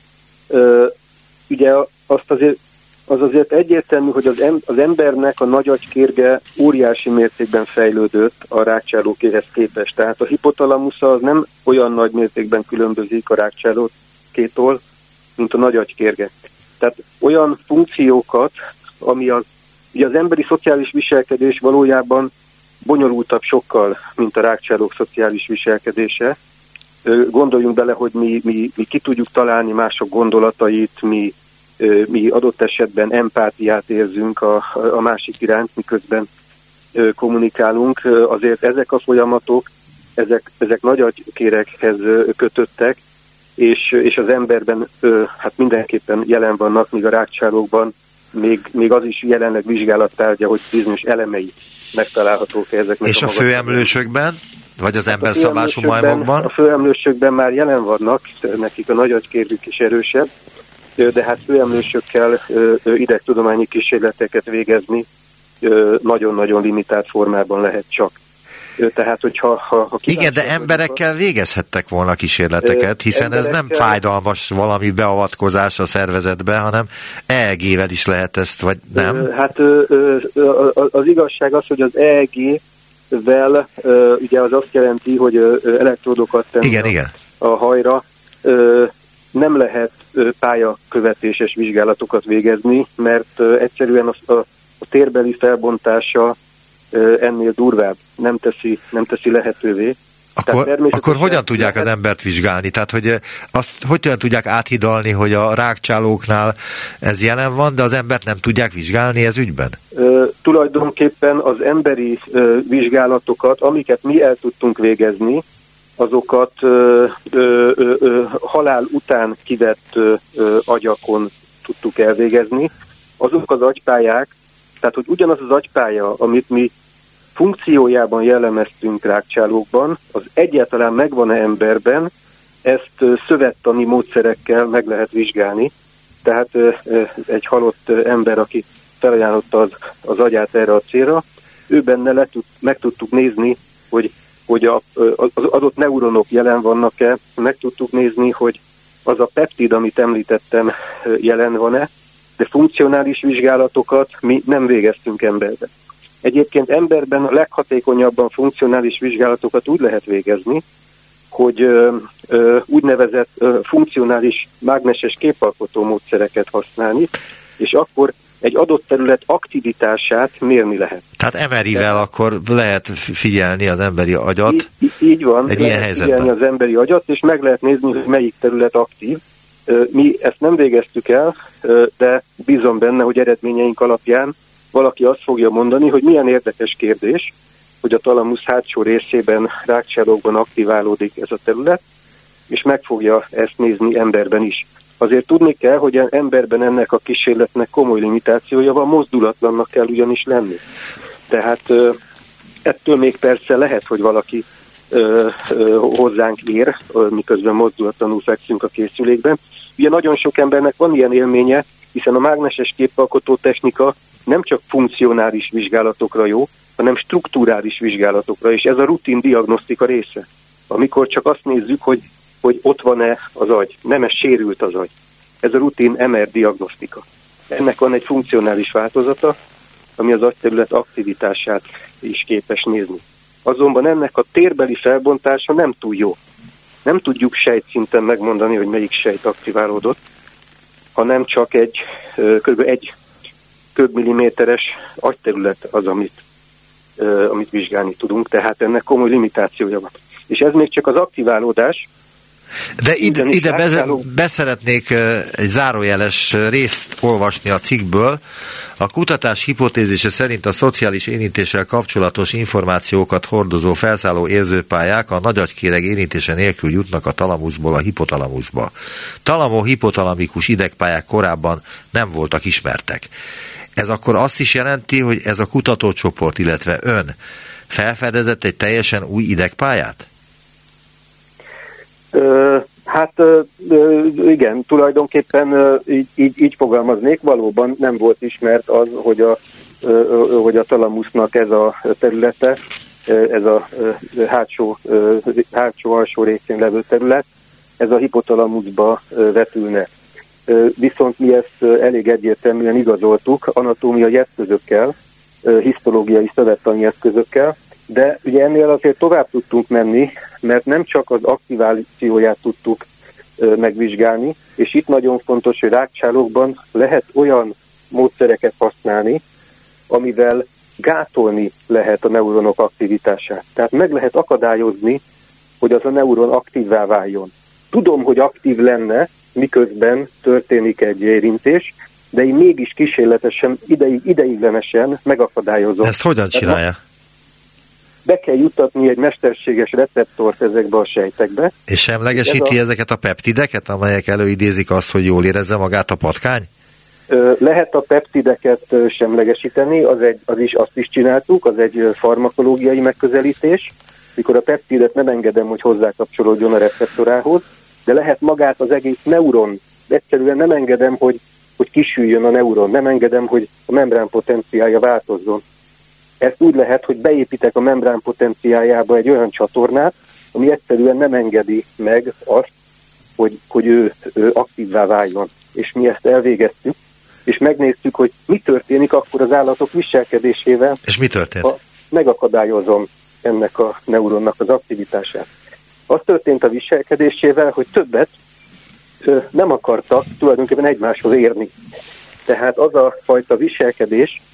[SPEAKER 4] Ugye az azért egyértelmű, hogy az embernek a nagy agykérge óriási mértékben fejlődött a rákcsálókéhez képest. Tehát a hipotalamusz az nem olyan nagy mértékben különbözik a rákcsálókétól, mint a nagy agykérge. Tehát olyan funkciókat, ami ugye az emberi szociális viselkedés valójában bonyolultabb sokkal, mint a rákcsálók szociális viselkedése. Gondoljunk bele, hogy mi ki tudjuk találni mások gondolatait, mi adott esetben empátiát érzünk a másik iránt, miközben kommunikálunk. Azért ezek a folyamatok, ezek nagy agykéreghez kötöttek, és az emberben hát mindenképpen jelen vannak, míg a rákcsálókban még az is jelenleg vizsgálattárgya, hogy bizonyos elemei megtalálhatók ezeknek.
[SPEAKER 2] És a főemlősökben? Vagy az emberszabású majmokban?
[SPEAKER 4] A főemlősökben már jelen vannak, nekik a nagy agykérgük is erősebb, de hát főemlősökkel idegtudományi kísérleteket végezni nagyon-nagyon limitált formában lehet csak. Tehát, hogyha
[SPEAKER 2] igen, de emberekkel végezhettek volna kísérleteket, hiszen ez nem fájdalmas valami beavatkozás a szervezetbe, hanem EEG-vel is lehet ezt, vagy nem?
[SPEAKER 4] Hát az igazság az, hogy az EEG-vel ugye az azt jelenti, hogy elektródokat tenni a hajra, nem lehet pályakövetéses vizsgálatokat végezni, mert egyszerűen a térbeli felbontása ennél durvább, nem teszi lehetővé.
[SPEAKER 2] Akkor hogyan tudják az embert vizsgálni? Tehát, hogy azt hogyan tudják áthidalni, hogy a rákcsálóknál ez jelen van, de az embert nem tudják vizsgálni ez ügyben?
[SPEAKER 4] Tulajdonképpen az emberi vizsgálatokat, amiket mi el tudtunk végezni, azokat halál után kivett agyakon tudtuk elvégezni. Azok az agypályák, tehát hogy ugyanaz az agypálya, amit mi funkciójában jellemeztünk rákcsálókban, az egyáltalán megvan-e emberben, ezt szövettani módszerekkel meg lehet vizsgálni. Tehát egy halott ember, aki felajánlotta az agyát erre a célra, ő benne meg tudtuk nézni, hogy az adott neuronok jelen vannak-e, meg tudtuk nézni, hogy az a peptid, amit említettem, jelen van-e, de funkcionális vizsgálatokat mi nem végeztünk emberben. Egyébként emberben a leghatékonyabban funkcionális vizsgálatokat úgy lehet végezni, hogy úgynevezett funkcionális mágneses képalkotó módszereket használni, és akkor egy adott terület aktivitását mérni lehet.
[SPEAKER 2] Tehát MRI-vel akkor lehet figyelni az emberi agyat.
[SPEAKER 4] Így van,
[SPEAKER 2] egy ilyen
[SPEAKER 4] lehet figyelni az emberi agyat, és meg lehet nézni, hogy melyik terület aktív. Mi ezt nem végeztük el, de bízom benne, hogy eredményeink alapján valaki azt fogja mondani, hogy milyen érdekes kérdés, hogy a talamusz hátsó részében, rákcsálókban aktiválódik ez a terület, és meg fogja ezt nézni emberben is. Azért tudni kell, hogy emberben ennek a kísérletnek komoly limitációja van, mozdulatlannak kell ugyanis lenni. Tehát ettől még persze lehet, hogy valaki hozzánk ér, miközben mozdulatlanul fekszünk a készülékben. Ugye nagyon sok embernek van ilyen élménye, hiszen a mágneses képalkotó technika nem csak funkcionális vizsgálatokra jó, hanem strukturális vizsgálatokra, és ez a rutin diagnosztika része. Amikor csak azt nézzük, hogy ott van-e az agy, nem-e sérült az agy. Ez a rutin MR diagnosztika. Ennek van egy funkcionális változata, ami az agyterület aktivitását is képes nézni. Azonban ennek a térbeli felbontása nem túl jó. Nem tudjuk sejtszinten megmondani, hogy melyik sejt aktiválódott, hanem csak kb. egy köbmilliméteres agyterület az, amit vizsgálni tudunk, tehát ennek komoly limitációja van. És ez még csak az aktiválódás.
[SPEAKER 2] De ide beszeretnék egy zárójeles részt olvasni a cikkből. A kutatás hipotézise szerint a szociális érintéssel kapcsolatos információkat hordozó felszálló érzőpályák a nagyagykéreg érintése nélkül jutnak a talamuszból a hipotalamuszba. Talamo-hipotalamikus idegpályák korábban nem voltak ismertek. Ez akkor azt is jelenti, hogy ez a kutatócsoport, illetve ön felfedezett egy teljesen új idegpályát?
[SPEAKER 4] Igen, tulajdonképpen így fogalmaznék, valóban nem volt ismert az, hogy a talamusznak ez a területe, ez a hátsó alsó részén levő terület, ez a hipotalamuszba vetülne. Viszont mi ezt elég egyértelműen igazoltuk anatómiai eszközökkel, hisztológiai szövettani eszközökkel, de ugye ennél azért tovább tudtunk menni, mert nem csak az aktivációját tudtuk megvizsgálni, és itt nagyon fontos, hogy rákcsálókban lehet olyan módszereket használni, amivel gátolni lehet a neuronok aktivitását. Tehát meg lehet akadályozni, hogy az a neuron aktívvá váljon. Tudom, hogy aktív lenne, miközben történik egy érintés, de én mégis kísérletesen, ideiglenesen megakadályozom.
[SPEAKER 2] Ezt hogyan csinálja?
[SPEAKER 4] Be kell juttatni egy mesterséges receptort ezekbe a sejtekbe. És
[SPEAKER 2] semlegesíti ezeket a peptideket, amelyek előidézik azt, hogy jól érezze magát a patkány?
[SPEAKER 4] Lehet a peptideket semlegesíteni, azt is csináltuk, az egy farmakológiai megközelítés, mikor a peptidet nem engedem, hogy hozzákapcsolódjon a receptorához, de lehet magát az egész neuron, egyszerűen nem engedem, hogy kisüljön a neuron, nem engedem, hogy a membrán potenciálja változzon. Ezt úgy lehet, hogy beépítek a membrán potenciáljába egy olyan csatornát, ami egyszerűen nem engedi meg azt, hogy ő aktívvá váljon. És mi ezt elvégeztük, és megnéztük, hogy mi történik akkor az állatok viselkedésével.
[SPEAKER 2] És mi történt?
[SPEAKER 4] Ha megakadályozom ennek a neuronnak az aktivitását. Az történt a viselkedésével, hogy többet nem akartak tulajdonképpen egymáshoz érni. Tehát az a fajta viselkedés,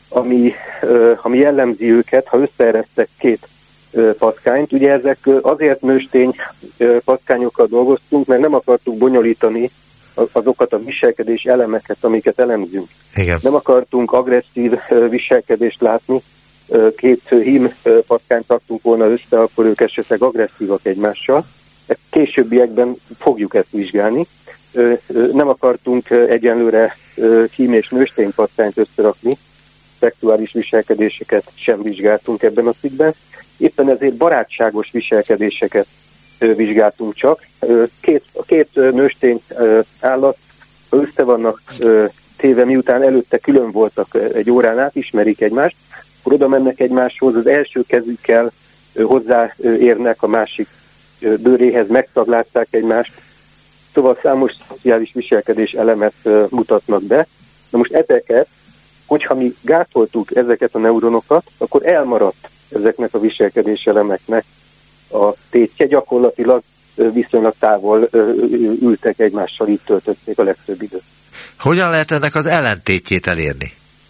[SPEAKER 4] ami jellemzi őket, ha összeeresztek két patkányt. Ugye ezek azért nőstény patkányokkal dolgoztunk, mert nem akartuk bonyolítani azokat a viselkedés elemeket, amiket elemzünk.
[SPEAKER 2] Igen.
[SPEAKER 4] Nem akartunk agresszív viselkedést látni, két hím patkányt raktunk volna össze, akkor ők esetleg agresszívak egymással. Későbbiekben fogjuk ezt vizsgálni. Nem akartunk egyenlőre hím és nőstény patkányt összerakni, szexuális viselkedéseket sem vizsgáltunk ebben a cikkben. Éppen ezért barátságos viselkedéseket vizsgáltunk csak. Két nőstény állat össze vannak téve, miután előtte külön voltak egy órán át, ismerik egymást, akkor oda mennek egymáshoz, az első kezükkel hozzáérnek a másik bőréhez, megtaglázták egymást, szóval számos szociális viselkedés elemet mutatnak be. Na most ezeket, hogyha mi gátoltuk ezeket a neuronokat, akkor elmaradt ezeknek a viselkedéselemeknek a tétje, gyakorlatilag viszonylag távol ültek egymással, így töltötték a legtöbb időt.
[SPEAKER 2] Hogyan lehet ennek az ellentétjét elérni?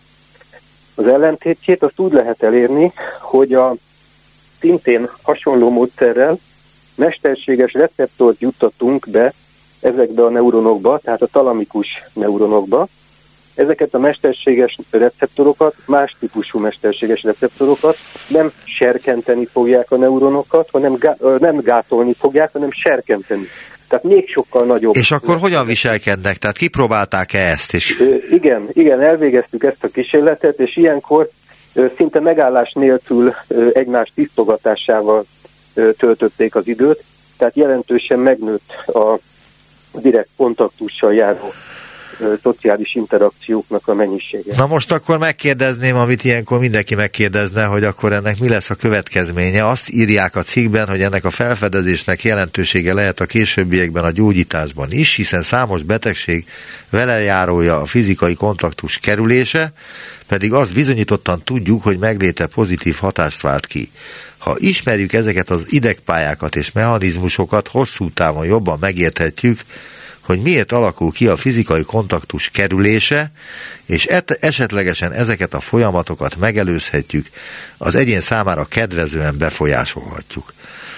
[SPEAKER 4] Az ellentétjét azt úgy lehet elérni, hogy szintén hasonló módszerrel mesterséges receptort juttatunk be ezekbe a neuronokba, tehát a talamikus neuronokba. Ezeket a mesterséges receptorokat, más típusú mesterséges receptorokat nem serkenteni fogják a neuronokat, hanem nem gátolni fogják, hanem serkenteni. Tehát még sokkal nagyobb. És
[SPEAKER 2] akkor hogyan viselkednek? Tehát kipróbálták-e ezt is?
[SPEAKER 4] Igen, elvégeztük ezt a kísérletet, és ilyenkor szinte megállás nélkül egymás tisztogatásával töltötték az időt, tehát jelentősen megnőtt a direkt kontaktussal járó szociális interakcióknak a mennyisége.
[SPEAKER 2] Na most akkor megkérdezném, amit ilyenkor mindenki megkérdezne, hogy akkor ennek mi lesz a következménye. Azt írják a cikkben, hogy ennek a felfedezésnek jelentősége lehet a későbbiekben a gyógyításban is, hiszen számos betegség velejárója a fizikai kontaktus kerülése, pedig azt bizonyítottan tudjuk, hogy megléte pozitív hatást vált ki. Ha ismerjük ezeket az idegpályákat és mechanizmusokat, hosszú távon jobban megérthetjük, hogy miért alakul ki a fizikai kontaktus kerülése, és esetlegesen ezeket a folyamatokat megelőzhetjük, az egyén számára kedvezően befolyásolhatjuk.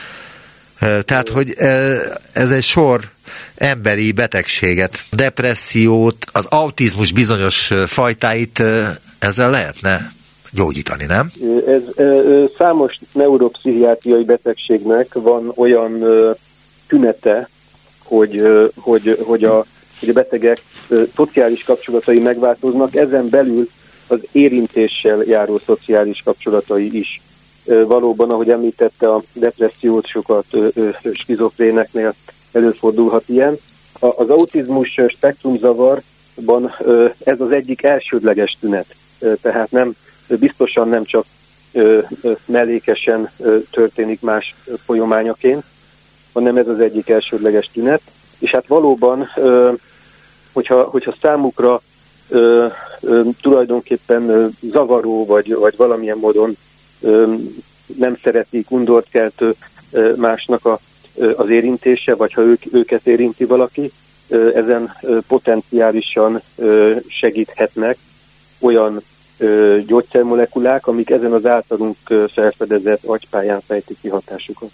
[SPEAKER 2] Tehát, hogy ez egy sor emberi betegséget, depressziót, az autizmus bizonyos fajtáit ezzel lehetne gyógyítani, nem?
[SPEAKER 4] Számos neuropszichiátriai betegségnek van olyan tünete, hogy a betegek szociális kapcsolatai megváltoznak, ezen belül az érintéssel járó szociális kapcsolatai is. Valóban, ahogy említette, a depressziót sokat skizofréneknél előfordulhat ilyen. Az autizmus spektrumzavarban ez az egyik elsődleges tünet, tehát biztosan nem csak mellékesen történik más folyamányaként, hanem ez az egyik elsődleges tünet. És hát valóban, hogyha számukra tulajdonképpen zavaró, vagy valamilyen módon nem szeretik, undort keltő másnak az érintése, vagy ha őket érinti valaki, ezen potenciálisan segíthetnek olyan gyógyszermolekulák, amik ezen az általunk felfedezett agypályán fejtik ki hatásukat.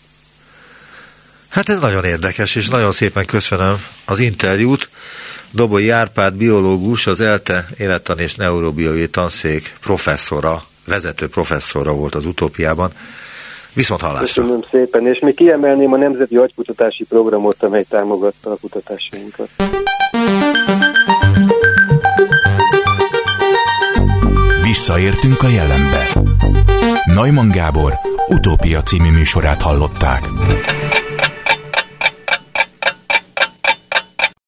[SPEAKER 2] Hát ez nagyon érdekes, és nagyon szépen köszönöm az interjút. Dobói Árpád biológus, az ELTE élettan és neurobiológiai tanszék professzora, vezető professzora volt az Utópiában. Viszont hallásra.
[SPEAKER 4] Köszönöm szépen, és még kiemelném a Nemzeti Agykutatási Programot, amely támogatta a kutatásainkat.
[SPEAKER 1] Visszaértünk a jelenbe. Neumann Gábor Utópia című műsorát hallották.